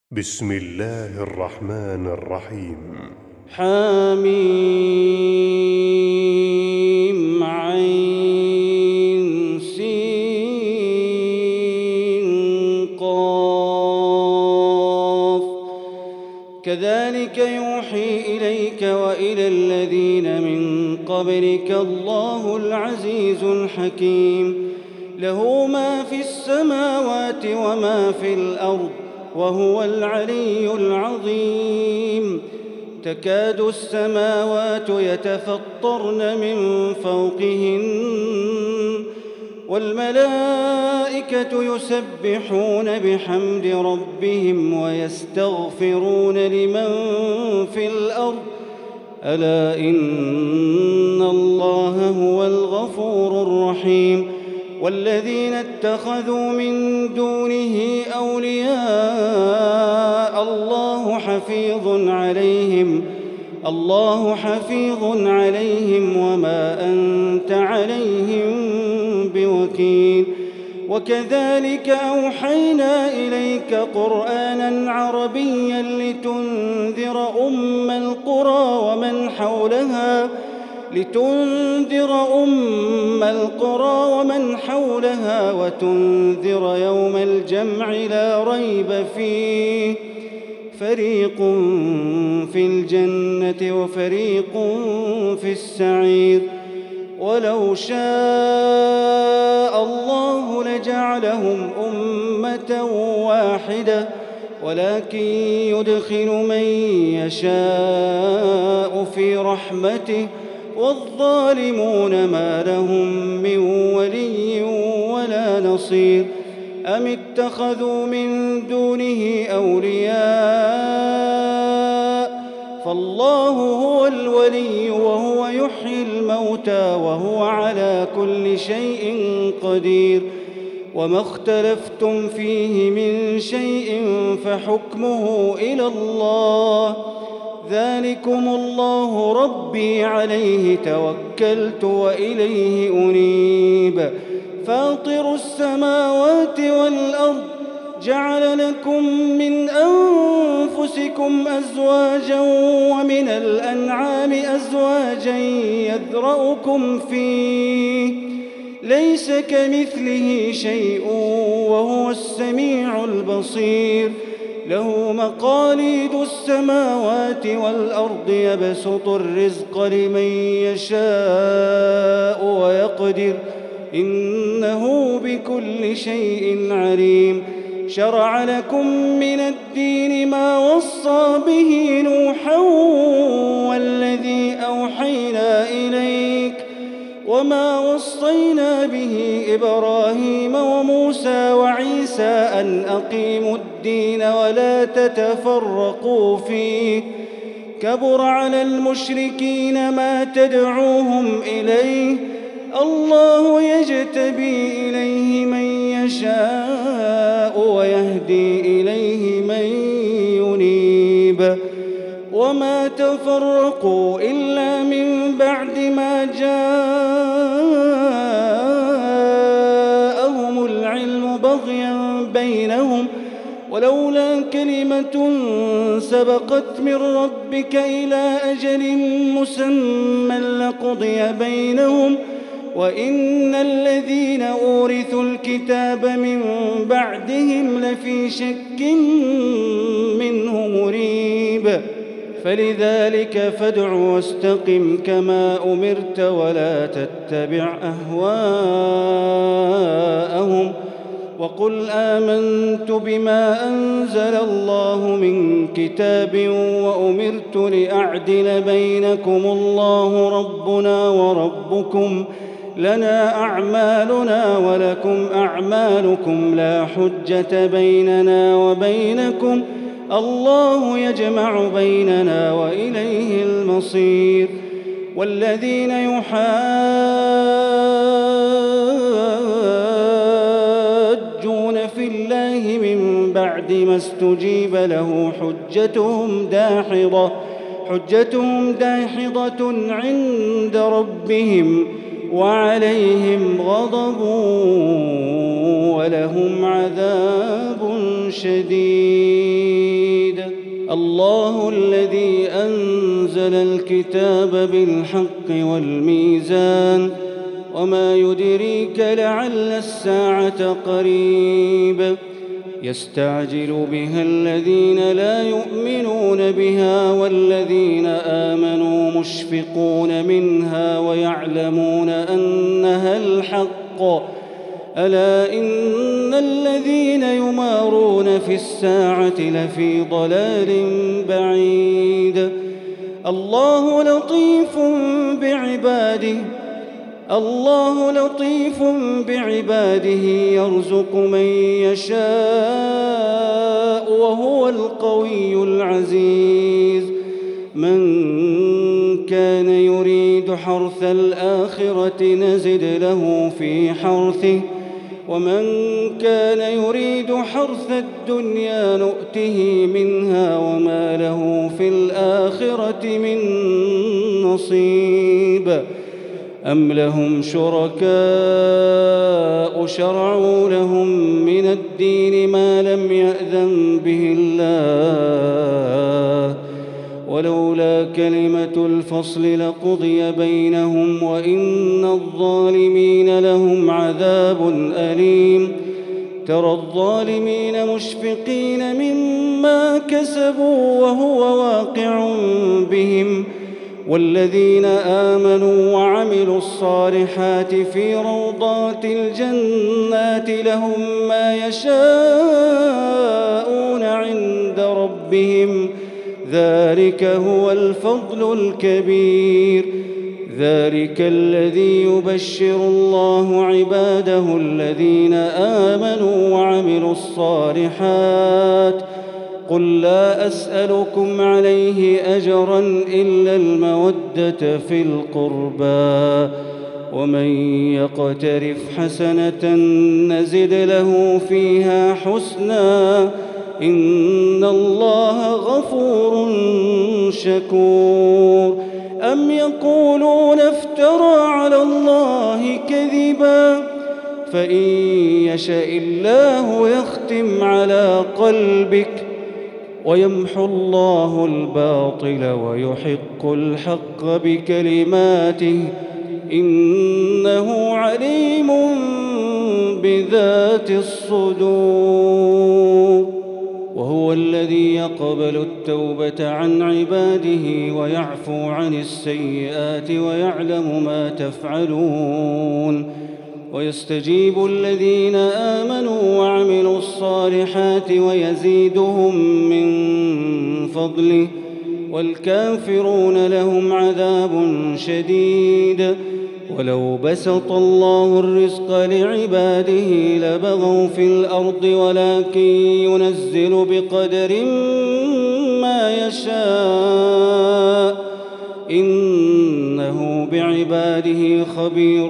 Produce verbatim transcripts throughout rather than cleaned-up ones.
بسم الله الرحمن الرحيم. حميم عين سين قاف كذلك يوحي إليك وإلى الذين من قبلك الله العزيز الحكيم. له ما في السماوات وما في الأرض وهو العلي العظيم. تكاد السماوات يتفطرن من فوقهن والملائكة يسبحون بحمد ربهم ويستغفرون لمن في الأرض ألا إن الله هو الغفور الرحيم. والذين اتخذوا من دونه أولياء الله حفيظ عليهم الله حفيظ عليهم وما أنت عليهم بوكيل. وكذلك أوحينا إليك قرآنا عربيا لتنذر أم القرى ومن حولها لتنذر أم القرى ومن حولها وتنذر يوم الجمع لا ريب فيه فريق في الجنة وفريق في السعير. ولو شاء الله لجعلهم أمة واحدة ولكن يدخل من يشاء في رحمته والظالمون ما لهم من ولي ولا نصير. أم اتخذوا من دونه أولياء فالله هو الولي وهو يحيي الموتى وهو على كل شيء قدير. وما اختلفتم فيه من شيء فحكمه إلى الله ذلكم الله ربي عليه توكلت وإليه أنيب. فاطر السماوات والأرض جعل لكم من أنفسكم أزواجا ومن الأنعام أزواجا يذرأكم فيه ليس كمثله شيء وهو السميع البصير. له مقاليد السماوات والأرض يبسط الرزق لمن يشاء ويقدر إنه بكل شيء عليم. شرع لكم من الدين ما وصى به نوحا والذي أوحينا إليك وما وصينا به إبراهيم وموسى وعيسى أن أقيموا الدين ولا تتفرقوا فيه كبر على المشركين ما تدعوهم إليه الله يجتبي إليه من يشاء ويهدي إليه من ينيب. وما تفرقوا إلا من بعد ما جاءهم العلم بغيا بينهم ولولا كلمة سبقت من ربك إلى أجل مسمى لقضي بينهم وإن الذين أورثوا الكتاب من بعدهم لفي شك منه مريب. فلذلك فادع واستقم كما أمرت ولا تتبع أهواءهم وقل آمنت بما أنزل الله من كتاب وأمرت لأعدل بينكم الله ربنا وربكم لنا أعمالنا ولكم أعمالكم لا حجة بيننا وبينكم الله يجمع بيننا وإليه المصير. والذين يحاجون في الله من بعد ما استجيب له حجتهم داحضة حجتهم داحضة عند ربهم وعليهم غضب ولهم عذاب شديد. الله الذي أنزل الكتاب بالحق والميزان وما يدريك لعل الساعة قريب يستعجل بها الذين لا يؤمنون بها والذين آمنوا مشفقون منها ويعلمون أنها الحق ألا إن الذين يمارون في الساعة لفي ضلال بعيد الله لطيف بعباده الله لطيف بعباده يرزق من يشاء وهو القوي العزيز من كان يريد حرث الآخرة نزد له في حرثه ومن كان يريد حرث الدنيا نؤته منها وما له في الآخرة من نصيب أم لهم شركاء شرعوا لهم من الدين ما لم يأذن به الله ولولا كلمة الفصل لقضي بينهم وإن الظالمين لهم عذاب أليم ترى الظالمين مشفقين مما كسبوا وهو واقع بهم والذين آمنوا وعملوا الصالحات في روضات الجنات لهم ما يشاءون عند ربهم ذلك هو الفضل الكبير ذلك الذي يبشر الله عباده الذين آمنوا وعملوا الصالحات قل لا أسألكم عليه أجرا إلا المودة في القربى ومن يقترف حسنة نزد له فيها حسنا إن الله غفور شكور أم يقولون افترى على الله كذبا فإن يشاء الله يختم على قلبك ويمحو الله الباطل ويحق الحق بكلماته إنه عليم بذات الصدور وهو الذي يقبل التوبة عن عباده ويعفو عن السيئات ويعلم ما تفعلون ويستجيب الذين آمنوا وعملوا الصالحات ويزيدهم من فضله والكافرون لهم عذاب شديد ولو بسط الله الرزق لعباده لبغوا في الأرض ولكن ينزل بقدر ما يشاء إنه بعباده خبير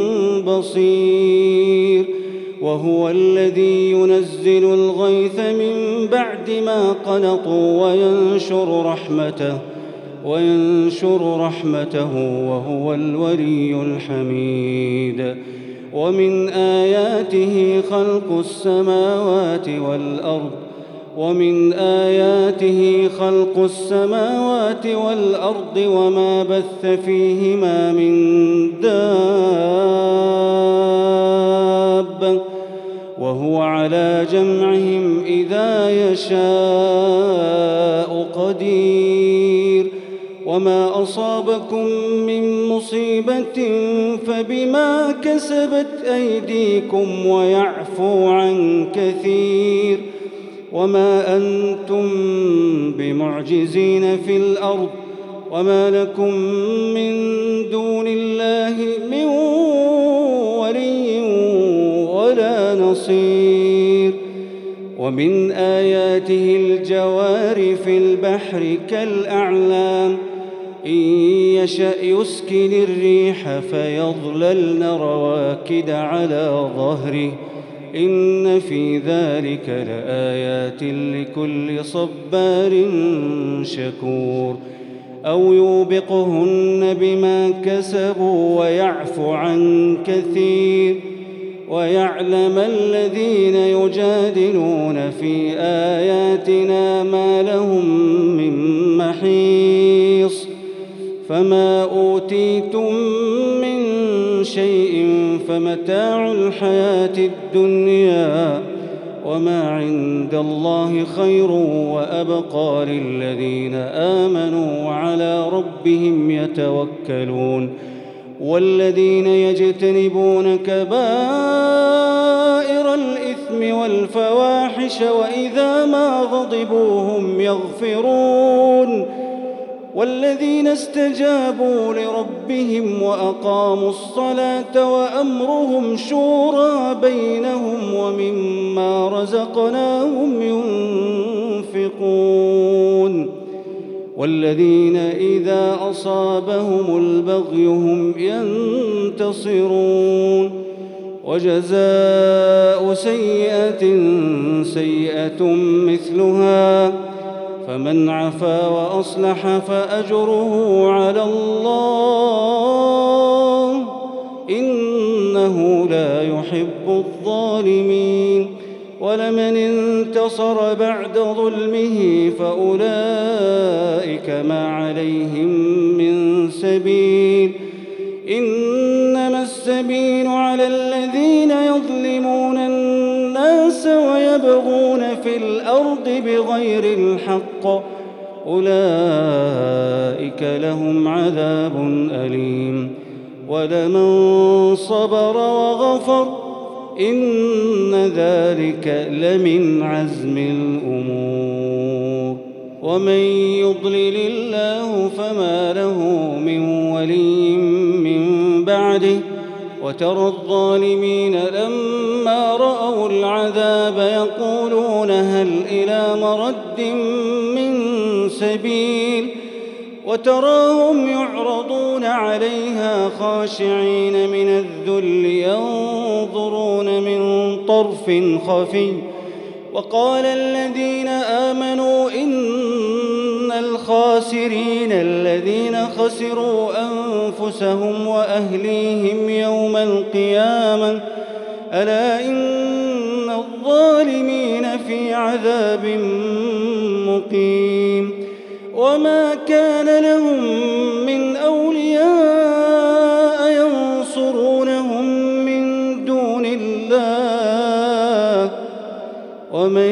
بصير وهو الذي ينزل الغيث من بعد ما قنطوا وينشر رحمته وينشر رحمته وهو الولي الحميد ومن آياته خلق السماوات والأرض ومن آياته خلق السماوات والأرض وما بث فيهما من دابة وهو على جمعهم إذا يشاء قدير وما أصابكم من مصيبة فبما كسبت أيديكم ويعفو عن كثير وما أنتم بمعجزين في الأرض وما لكم من دون الله من ولي ولا نصير ومن آياته الجوار في البحر كالأعلام إن يشأ يسكن الريح فيظللن رواكد على ظهره إن في ذلك لآيات لكل صبار شكور أو يوبقهن بما كسبوا ويعفو عن كثير ويعلم الذين يجادلون في آياتنا ما لهم من محيص. فما أوتيتم من شيء فمتاع الحياة الدنيا وما عند الله خير وأبقى للذين آمنوا وعلى ربهم يتوكلون. والذين يجتنبون كبائر الإثم والفواحش وإذا ما غضبوا هم يغفرون. والذين استجابوا لربهم وأقاموا الصلاة وأمرهم شورى بينهم ومما رزقناهم ينفقون. والذين إذا أصابهم البغي هم ينتصرون. وجزاء سيئة سيئة مثلها فمن عفا وأصلح فأجره على الله إنه لا يحب الظالمين. ولمن انتصر بعد ظلمه فأولئك ما عليهم من سبيل إنما السبيل على الذين يظلمون الناس ويبغون في الأرض بغير الحق أولئك لهم عذاب أليم. ولمن صبر وغفر إن ذلك لمن عزم الأمور. ومن يضلل الله فما له من ولي من بعده وترى الظالمين لما رأوا العذاب يقولون هل إلى مرد من سبيل وتراهم يعرضون عليها خاشعين من الذل ينظرون من طرف خفي. وقال الذين آمنوا إن الخاسرين الذين خسروا أنفسهم وأهليهم يوم القيامة ألا إن الظالمين في عذاب مقيم. وما كان لهم من أولياء ينصرونهم من دون الله ومن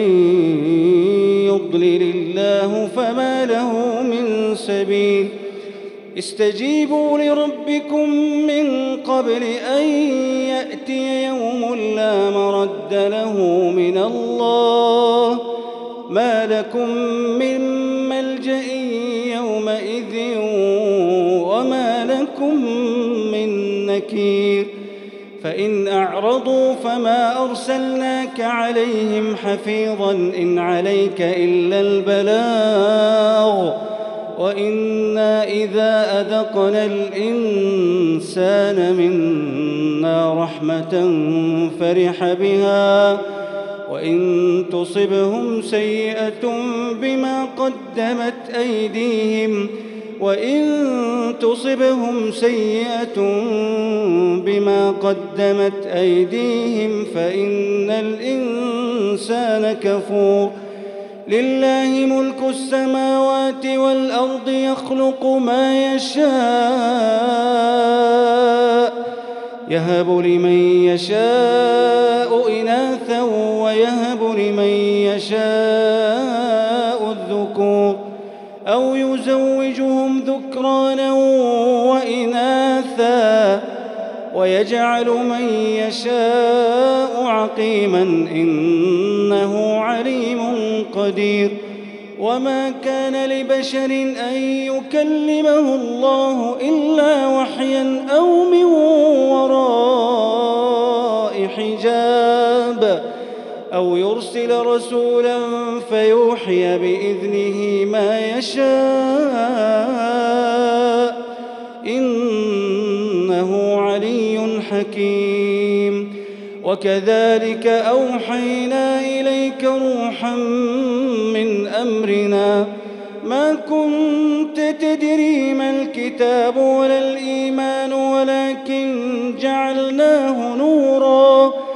يضلل الله فما له من سبيل. استجيبوا لربكم من قبل أن يأتي يوم لا مرد له من الله ما لكم من ملجأ يومئذ وما لكم من نكير. فإن أعرضوا فما أرسلناك عليهم حفيظا إن عليك إلا البلاغ وإنا إذا أذقنا الإنسان منا رحمة فرح بها وإن تصبهم سيئة بما قدمت أيديهم وإن تصبهم سيئة بما قدمت أيديهم فإن الإنسان كفور. لله ملك السماوات والأرض يخلق ما يشاء يهب لمن يشاء إناثا ويهب لمن يشاء الذكور أو يزوجهم ذكرانا وإناثا ويجعل من يشاء عقيما إنه عليم قدير. وما كان لبشر أن يكلمه الله إلا وحيا أو من وراء حجاب أو يرسل رسولا فيوحي بإذنه ما يشاء إنه علي حكيم. وكذلك أوحينا إليك روحا من أمرنا ما كنت تدري ما الكتاب ولا الإيمان ولكن جعلناه نورا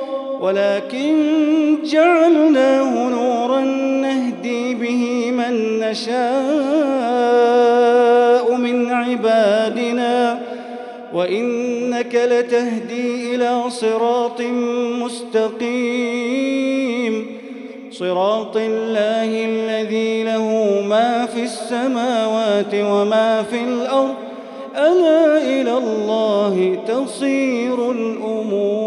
ولكن جعلناه نورا نهدي به من نشاء من عبادنا وإنك لتهدي إلى صراط مستقيم صراط الله الذي له ما في السماوات وما في الأرض ألا إلى الله تصير الأمور.